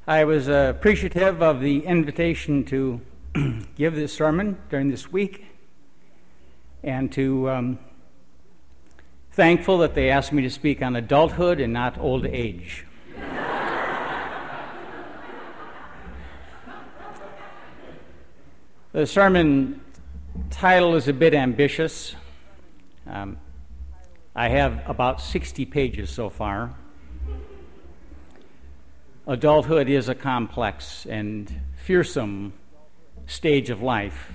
I was appreciative of the invitation to give this sermon during this week, and to thankful that they asked me to speak on adulthood and not old age. The sermon title is a bit ambitious. I have about 60 pages so far. Adulthood is a complex and fearsome stage of life.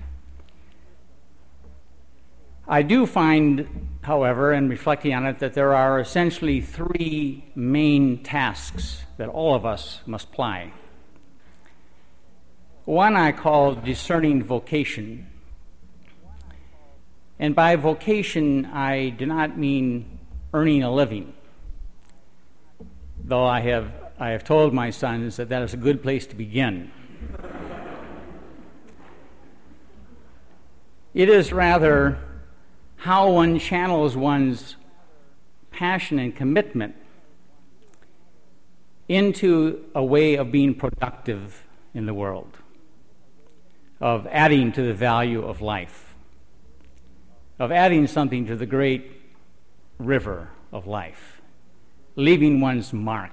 I do find, however, in reflecting on it, that there are essentially three main tasks that all of us must ply. One I call discerning vocation. And by vocation, I do not mean earning a living, though I have told my sons that that is a good place to begin. It is rather how one channels one's passion and commitment into a way of being productive in the world, of adding to the value of life, of adding something to the great river of life, leaving one's mark.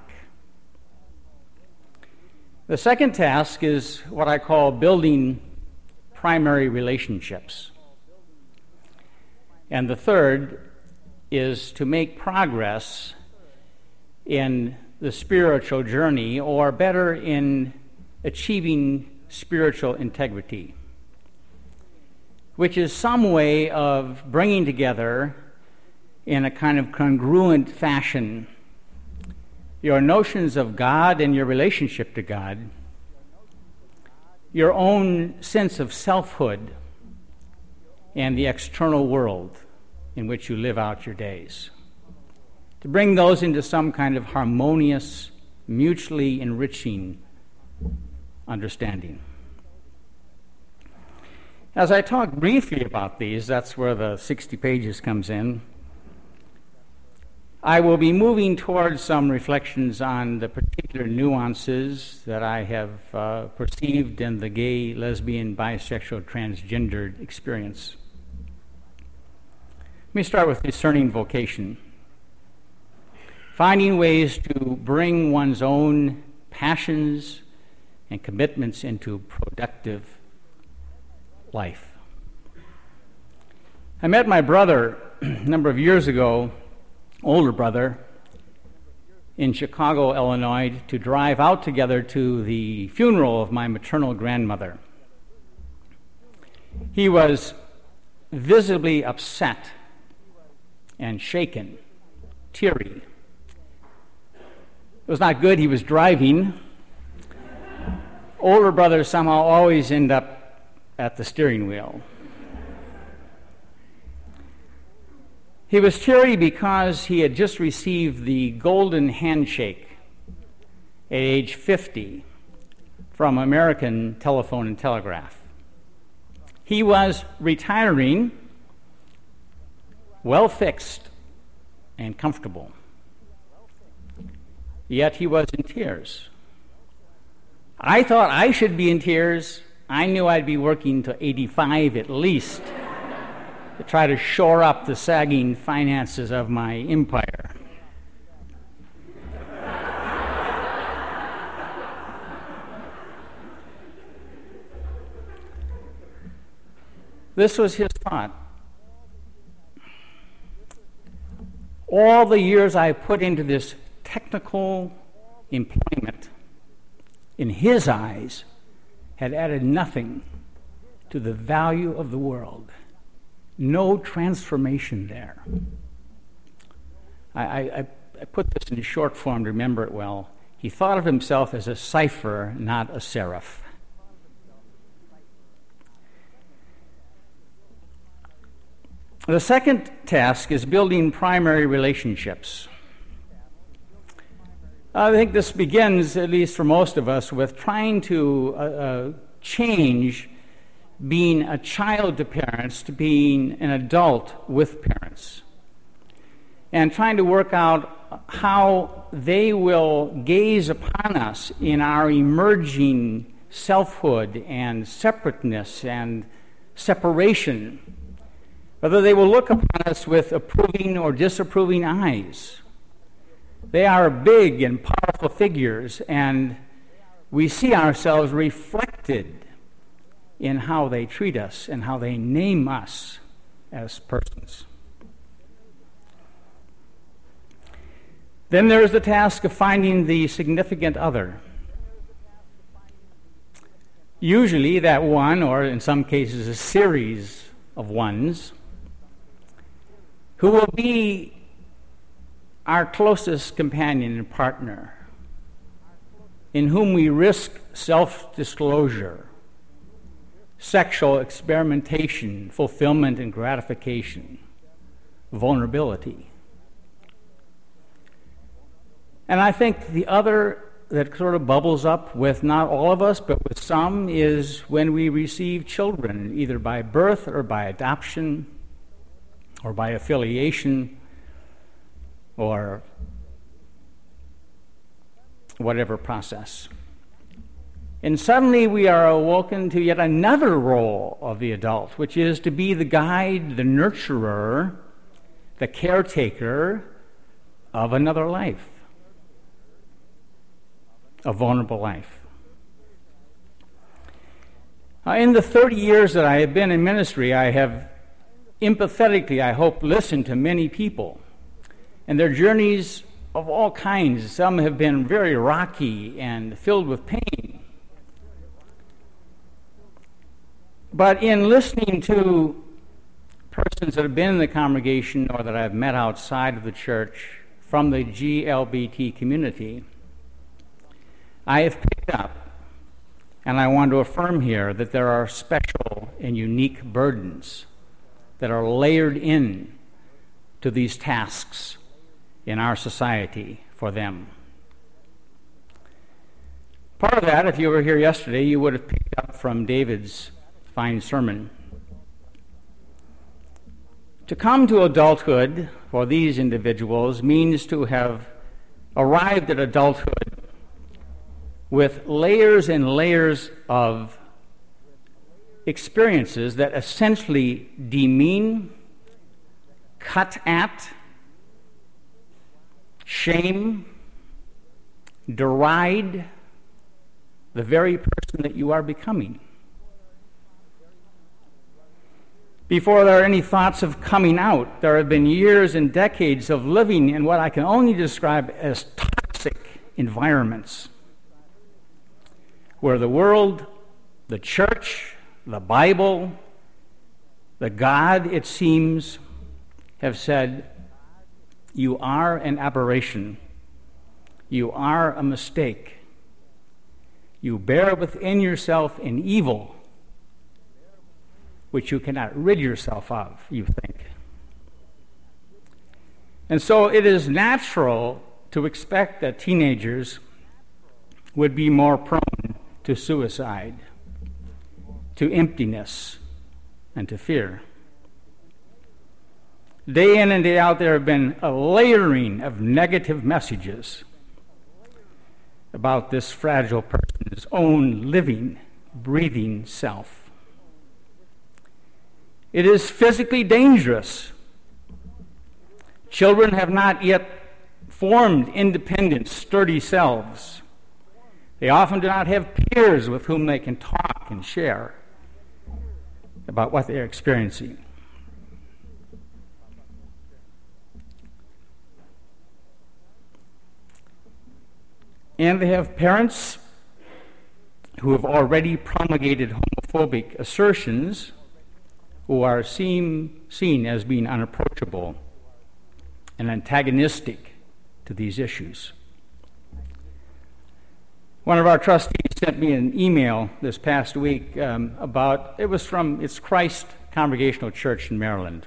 The second task is what I call building primary relationships. And the third is to make progress in the spiritual journey, or better, in achieving spiritual integrity, which is some way of bringing together in a kind of congruent fashion your notions of God and your relationship to God, your own sense of selfhood, and the external world in which you live out your days. To bring those into some kind of harmonious, mutually enriching understanding. As I talk briefly about these, that's where the 60 pages comes in, I will be moving towards some reflections on the particular nuances that I have perceived in the gay, lesbian, bisexual, transgendered experience. Let me start with discerning vocation. Finding ways to bring one's own passions and commitments into productive life. I met my brother a number of years ago, older brother, in Chicago, Illinois, to drive out together to the funeral of my maternal grandmother. He was visibly upset and shaken, teary. It was not good he was driving. Older brothers somehow always end up at the steering wheel. He was teary because he had just received the golden handshake at age 50 from American Telephone and Telegraph. He was retiring, well fixed and comfortable. Yet he was in tears. I thought I should be in tears. I knew I'd be working to 85 at least to try to shore up the sagging finances of my empire. This was his thought. All the years I put into this technical employment, in his eyes, had added nothing to the value of the world. No transformation there. I put this in short form to remember it well. He thought of himself as a cipher, not a seraph. The second task is building primary relationships. I think this begins, at least for most of us, with trying to change being a child to parents to being an adult with parents, and trying to work out how they will gaze upon us in our emerging selfhood and separateness and separation, whether they will look upon us with approving or disapproving eyes. They are big and powerful figures, and we see ourselves reflected in how they treat us and how they name us as persons. Then there's the task of finding the significant other. Usually that one, or in some cases a series of ones, who will be our closest companion and partner, in whom we risk self-disclosure, sexual experimentation, fulfillment and gratification, vulnerability. And I think the other that sort of bubbles up with not all of us, but with some, is when we receive children, either by birth or by adoption or by affiliation or whatever process. And suddenly we are awoken to yet another role of the adult, which is to be the guide, the nurturer, the caretaker of another life, a vulnerable life. In the 30 years that I have been in ministry, I have empathetically, I hope, listened to many people and their journeys of all kinds. Some have been very rocky and filled with pain. But in listening to persons that have been in the congregation or that I've met outside of the church from the GLBT community, I have picked up, and I want to affirm here, that there are special and unique burdens that are layered in to these tasks in our society for them. Part of that, if you were here yesterday, you would have picked up from David's fine sermon. To come to adulthood for these individuals means to have arrived at adulthood with layers and layers of experiences that essentially demean, cut at, shame, deride the very person that you are becoming. Before there are any thoughts of coming out, there have been years and decades of living in what I can only describe as toxic environments, where the world, the church, the Bible, the God, it seems, have said, you are an aberration. You are a mistake. You bear within yourself an evil which you cannot rid yourself of, you think. And so it is natural to expect that teenagers would be more prone to suicide, to emptiness, and to fear. Day in and day out, there have been a layering of negative messages about this fragile person's own living, breathing self. It is physically dangerous. Children have not yet formed independent, sturdy selves. They often do not have peers with whom they can talk and share about what they're experiencing. And they have parents who have already promulgated homophobic assertions, who are seen as being unapproachable and antagonistic to these issues. One of our trustees sent me an email this past week it's Christ Congregational Church in Maryland.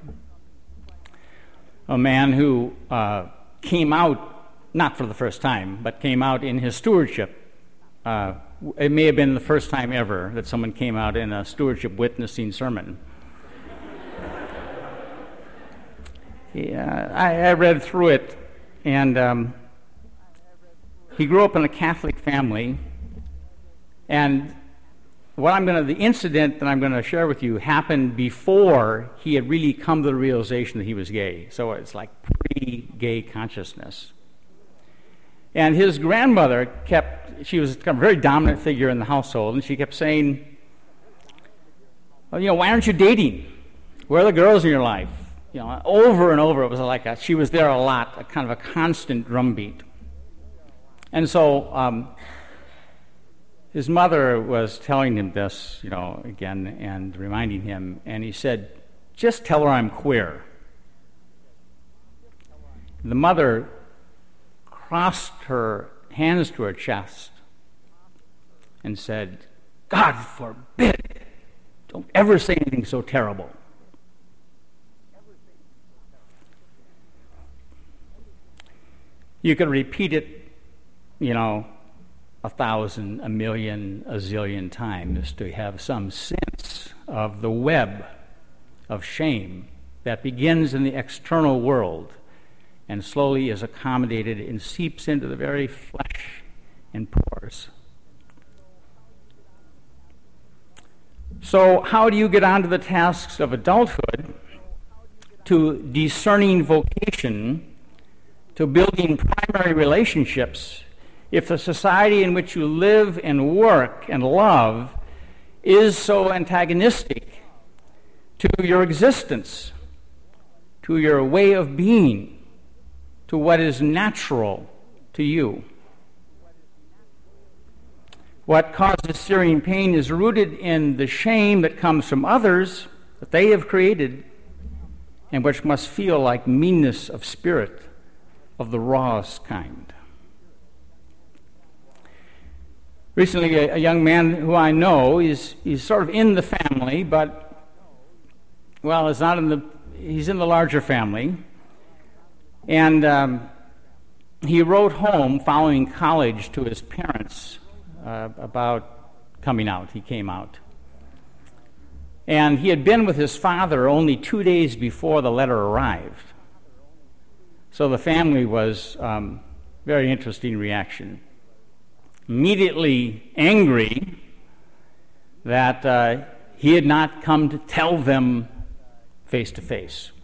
A man who came out, not for the first time, but came out in his stewardship. It may have been the first time ever that someone came out in a stewardship witnessing sermon. I read through it and he grew up in a Catholic family, and the incident that I'm going to share with you happened before he had really come to the realization that he was gay. So it's like pre-gay consciousness. And his grandmother she was a very dominant figure in the household, and she kept saying, well, why aren't you dating? Where are the girls in your life? Over and over, it was like she was there a lot, a kind of a constant drumbeat. And so his mother was telling him this, again, and reminding him, and he said, just tell her I'm queer. The mother crossed her hands to her chest and said, God forbid, don't ever say anything so terrible. You could repeat it, 1,000, a million, a zillion times to have some sense of the web of shame that begins in the external world and slowly is accommodated and seeps into the very flesh and pores. So how do you get onto the tasks of adulthood, to discerning vocation, to building primary relationships, if the society in which you live and work and love is so antagonistic to your existence, to your way of being, to what is natural to you? What causes searing pain is rooted in the shame that comes from others that they have created, and which must feel like meanness of spirit of the rawest kind. Recently, a young man who I know he's sort of in the family, but he's not he's in the larger family, and he wrote home following college to his parents about coming out. He came out, and he had been with his father only 2 days before the letter arrived. So the family was very interesting reaction. Immediately angry that he had not come to tell them face to face.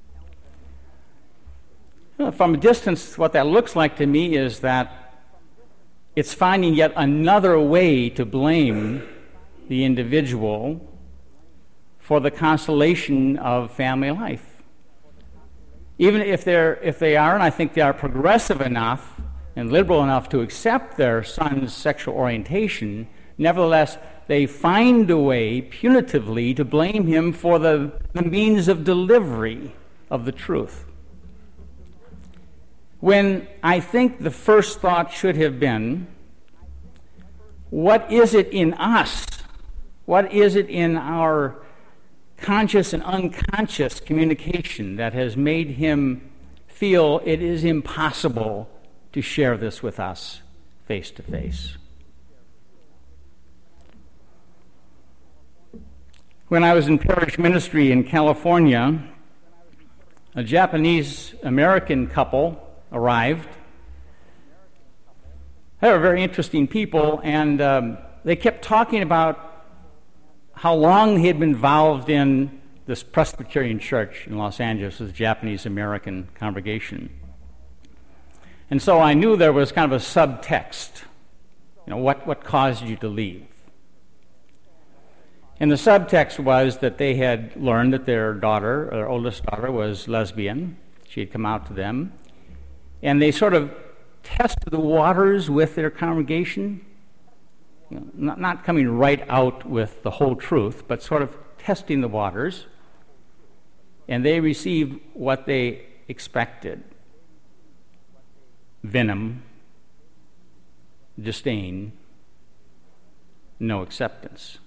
From a distance, what that looks like to me is that it's finding yet another way to blame the individual for the constellation of family life. Even if they are, and I think they are progressive enough and liberal enough to accept their son's sexual orientation, nevertheless, they find a way punitively to blame him for the means of delivery of the truth. When I think the first thought should have been, what is it in us? What is it in our conscious and unconscious communication that has made him feel it is impossible to share this with us face to face? When I was in parish ministry in California, a Japanese-American couple arrived. They were very interesting people, and they kept talking about how long he had been involved in this Presbyterian church in Los Angeles, this Japanese-American congregation. And so I knew there was kind of a subtext. What caused you to leave? And the subtext was that they had learned that their oldest daughter, was lesbian. She had come out to them. And they sort of tested the waters with their congregation, not coming right out with the whole truth, but sort of testing the waters. And they received what they expected: venom, disdain, no acceptance.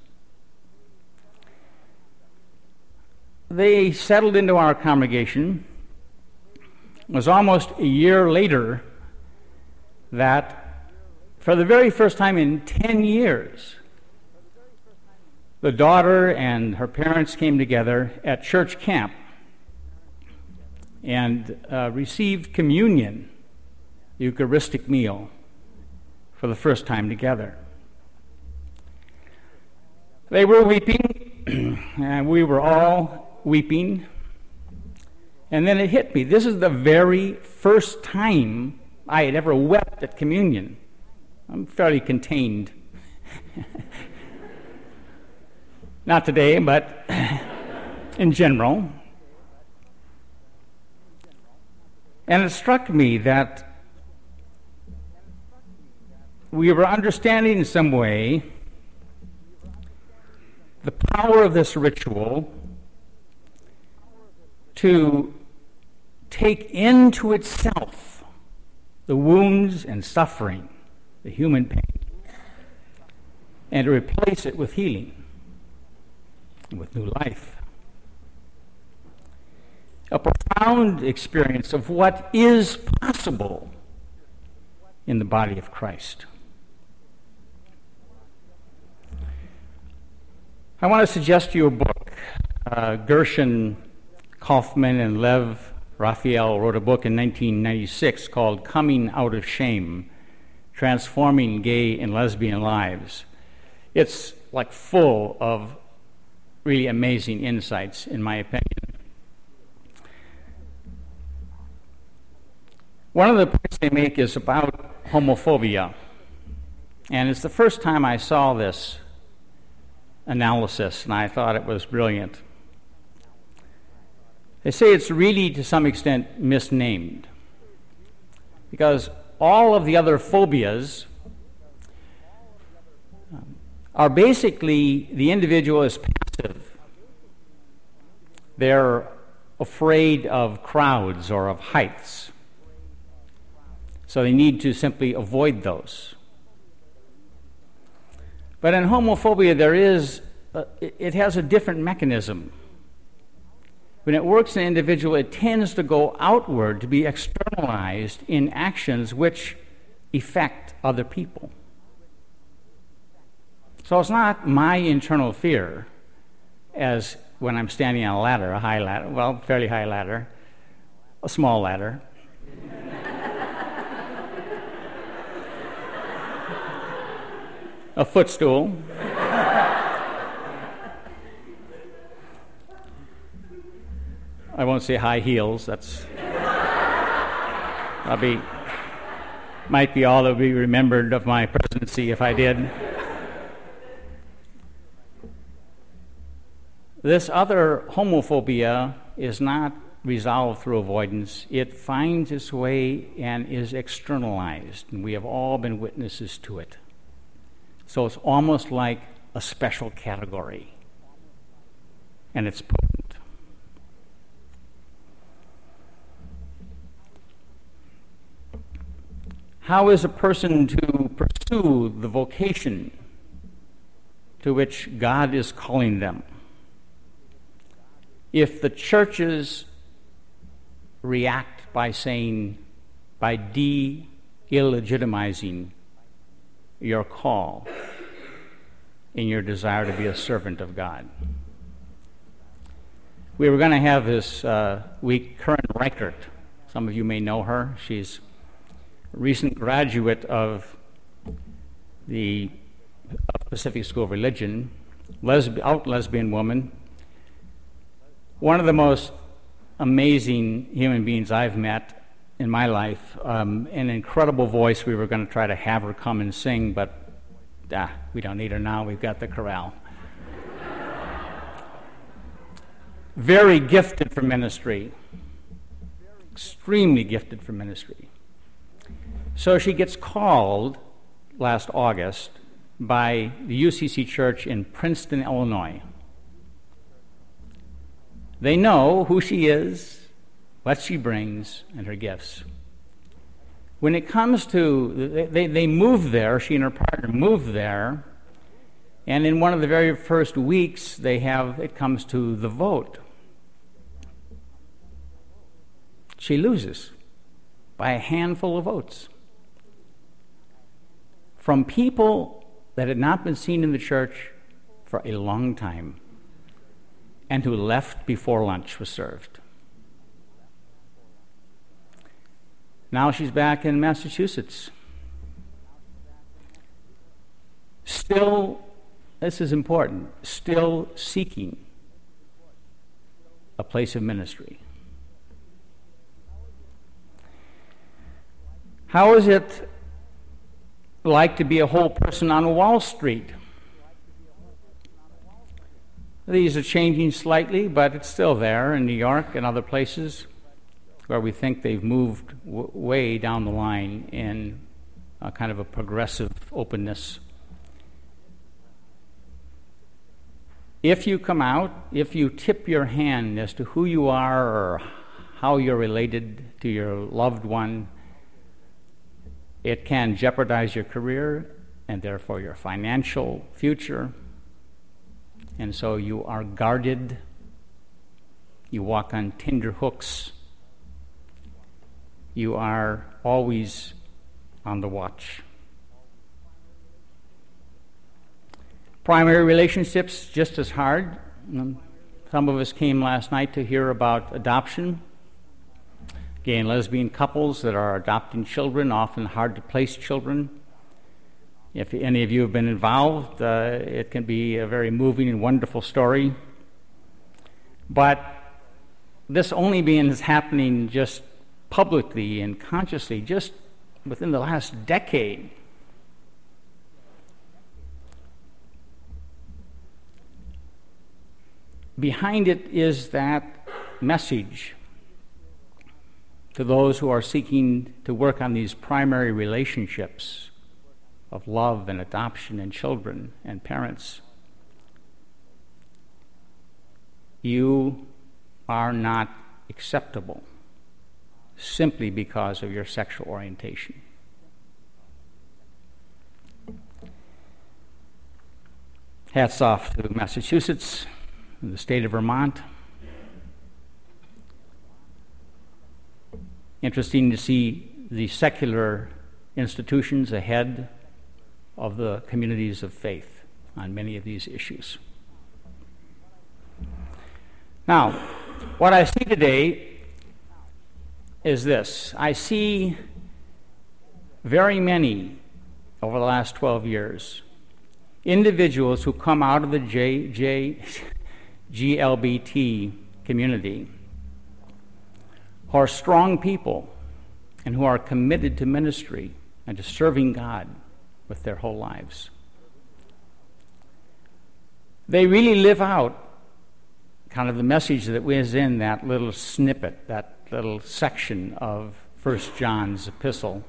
They settled into our congregation. It was almost a year later that, for the very first time in 10 years, the daughter and her parents came together at church camp and received communion Eucharistic meal for the first time together. They were weeping, and we were all weeping. And then it hit me. This is the very first time I had ever wept at communion. I'm fairly contained. Not today, but in general. And it struck me that we were understanding in some way the power of this ritual to take into itself the wounds and suffering, the human pain, and to replace it with healing, with new life. A profound experience of what is possible in the body of Christ. I want to suggest to you a book. Gershon Kaufman and Lev Raphael wrote a book in 1996 called Coming Out of Shame, Transforming Gay and Lesbian Lives. It's like full of really amazing insights, in my opinion. One of the points they make is about homophobia. And it's the first time I saw this analysis, and I thought it was brilliant. They say it's really, to some extent, misnamed, because all of the other phobias are basically the individual is passive. They're afraid of crowds or of heights, so they need to simply avoid those. But in homophobia, it has a different mechanism. When it works in an individual, it tends to go outward, to be externalized in actions which affect other people. So it's not my internal fear, as when I'm standing on a ladder, a high ladder, well, fairly high ladder, a small ladder. A footstool. I won't say high heels. Might be all that will be remembered of my presidency if I did. This other homophobia is not resolved through avoidance. It finds its way and is externalized, and we have all been witnesses to it. So it's almost like a special category, and it's potent. How is a person to pursue the vocation to which God is calling them if the churches react by de-illegitimizing your call in your desire to be a servant of God? We were going to have this week Karen Reichert. Some of you may know her. She's a recent graduate of the Pacific School of Religion, lesbian woman, one of the most amazing human beings I've met in my life, an incredible voice. We were going to try to have her come and sing, but we don't need her now. We've got the chorale. Very gifted for ministry, extremely gifted for ministry. So she gets called last August by the UCC Church in Princeton, Illinois. They know who she is, what she brings, and her gifts. When it comes to, they move there, she and her partner move there, and in one of the very first weeks, it comes to the vote. She loses by a handful of votes from people that had not been seen in the church for a long time and who left before lunch was served. Now she's back in Massachusetts. Still, this is important, still seeking a place of ministry. How is it like to be a whole person on Wall Street? These are changing slightly, but it's still there in New York and other places where we think they've moved way down the line in a kind of a progressive openness. If you come out, if you tip your hand as to who you are or how you're related to your loved one, it can jeopardize your career and therefore your financial future. And so you are guarded. You walk on tender hooks. You are always on the watch. Primary relationships, just as hard. Some of us came last night to hear about adoption. Gay and lesbian couples that are adopting children, often hard-to-place children. If any of you have been involved, it can be a very moving and wonderful story. But this only is happening just publicly and consciously just within the last decade. Behind it is that message to those who are seeking to work on these primary relationships of love and adoption and children and parents. You are not acceptable simply because of your sexual orientation. Hats off to Massachusetts and the state of Vermont. Interesting to see the secular institutions ahead of the communities of faith on many of these issues. Now, what I see today is this. I see very many, over the last 12 years, individuals who come out of the GLBT community who are strong people and who are committed to ministry and to serving God with their whole lives. They really live out kind of the message that was in that little snippet, that little section of 1 John's epistle.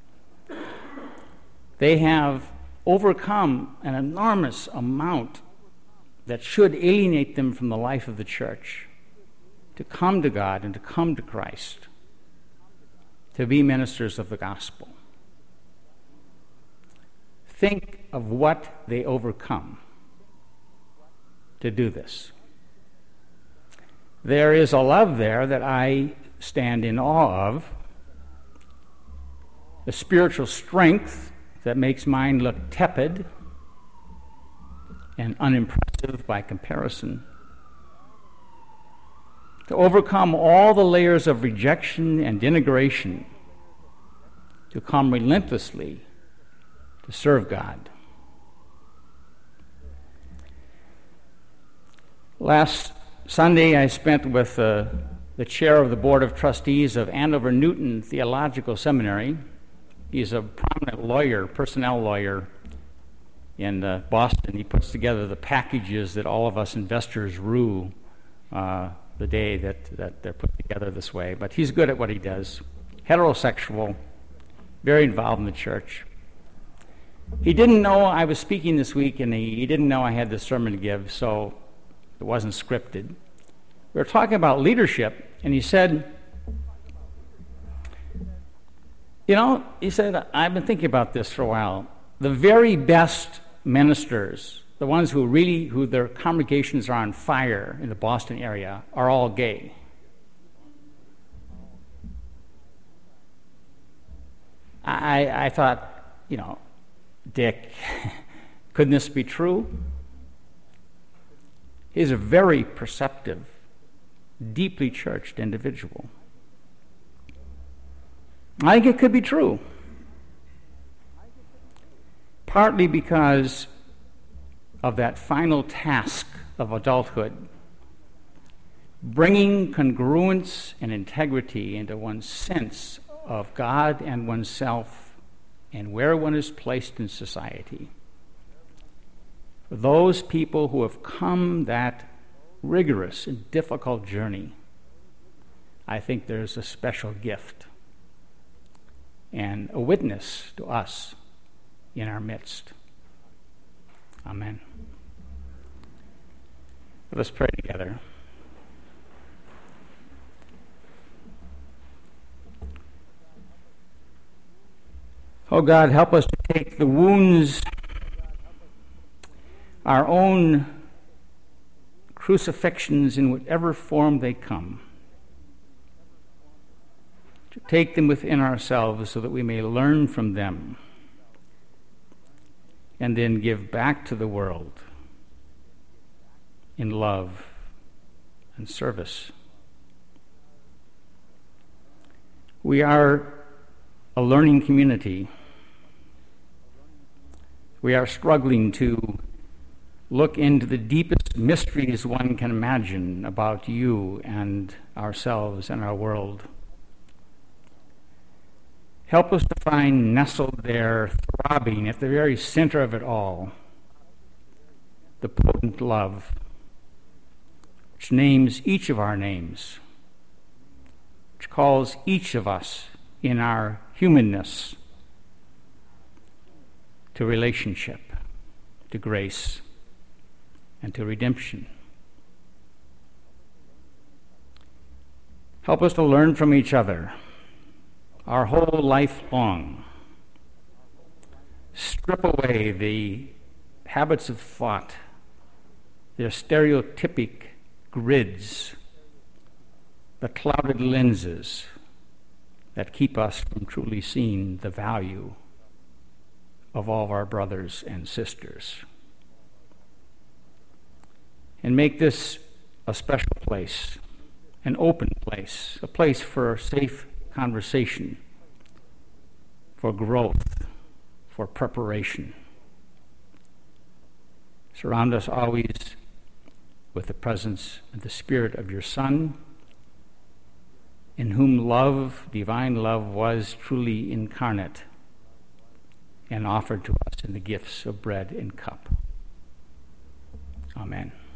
They have overcome an enormous amount that should alienate them from the life of the church to come to God and to come to Christ, to be ministers of the gospel. Think of what they overcome to do this. There is a love there that I stand in awe of, a spiritual strength that makes mine look tepid and unimpressive by comparison, to overcome all the layers of rejection and denigration, to come relentlessly to serve God. Last Sunday, I spent with the chair of the Board of Trustees of Andover Newton Theological Seminary. He's a prominent lawyer, personnel lawyer in Boston. He puts together the packages that all of us investors rue the day that they're put together this way. But he's good at what he does. Heterosexual, very involved in the church. He didn't know I was speaking this week, and he didn't know I had this sermon to give, so it wasn't scripted. We were talking about leadership, and he said, he said, I've been thinking about this for a while. The very best ministers, the ones who their congregations are on fire in the Boston area, are all gay. I thought, Dick, couldn't this be true? He's a very perceptive, deeply churched individual. I think it could be true. Partly because of that final task of adulthood, bringing congruence and integrity into one's sense of God and oneself and where one is placed in society. For those people who have come that rigorous and difficult journey, I think there's a special gift and a witness to us in our midst. Amen. Let us pray together. Oh God, help us to take the wounds, our own crucifixions in whatever form they come, to take them within ourselves so that we may learn from them and then give back to the world in love and service. We are a learning community. We are struggling to look into the deepest mysteries one can imagine about you and ourselves and our world. Help us to find nestled there, throbbing at the very center of it all, the potent love which names each of our names, which calls each of us in our humanness to relationship, to grace, and to redemption. Help us to learn from each other our whole life long. Strip away the habits of thought, their stereotypic grids, the clouded lenses that keep us from truly seeing the value of all of our brothers and sisters. And make this a special place, an open place, a place for safe conversation, for growth, for preparation. Surround us always with the presence and the Spirit of your Son, in whom love, divine love, was truly incarnate and offered to us in the gifts of bread and cup. Amen.